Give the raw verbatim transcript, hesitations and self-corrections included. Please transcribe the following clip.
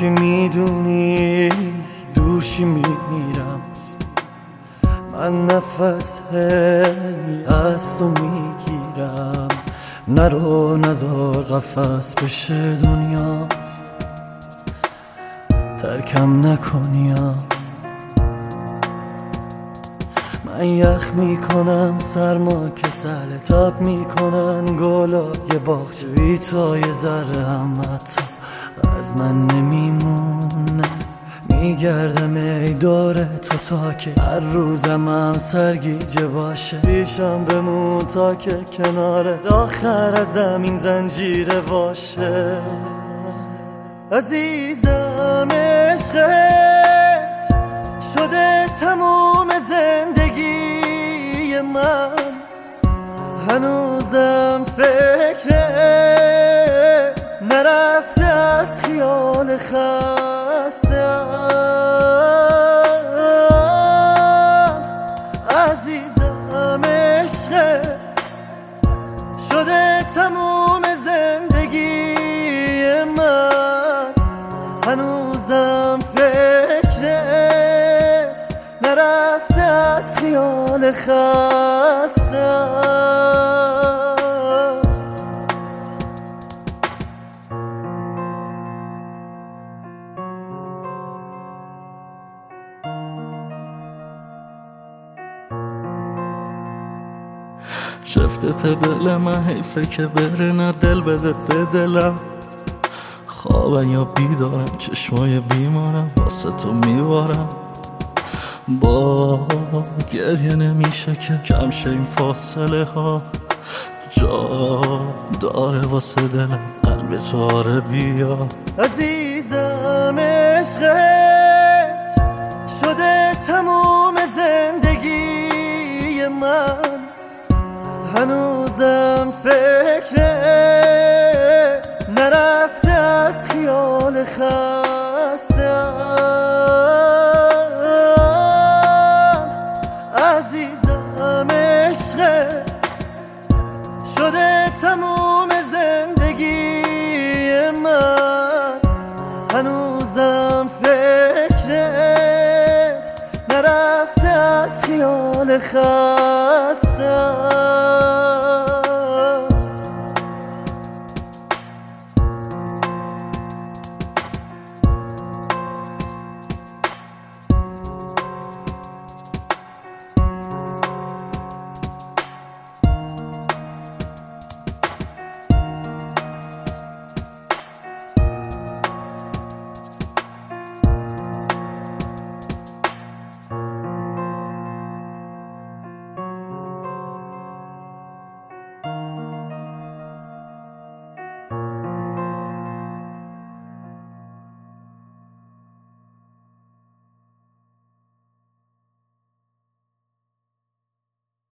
که میدونی دوشی میمیرم، من نفس هی از تو میگیرم. نرو نزار قفس بشه دنیا، ترکم نکنیا. من یخ میکنم سرما که سهل تاب میکنن گلای باغچه، بی تو یه ذره هم حتی از من نمیمونه. میگردم ای دور تو تا که هر روزم هم سرگیجه باشه. پیشم بمون تا که کنار آخر از زمین زنجیره باشه. عزیزم عشقت شده تموم زندگی من، هنوزم فکر نرفته از خیال خستم. عزیزم عشقت شده تموم زندگی من، هنوزم فکرت نرفته از خیال خستم. شفتت دل من حیفه که بره، نه دل بده به دلم. خوابن یا بیدارم چشمای بیمارم واسه تو میبارم. با گریه نمیشه که کم شه این فاصله ها، جا داره واسه دلم قلب تو آره بیا. عزیزم عشقت شده تموم زندگی من، هنوزم فکرت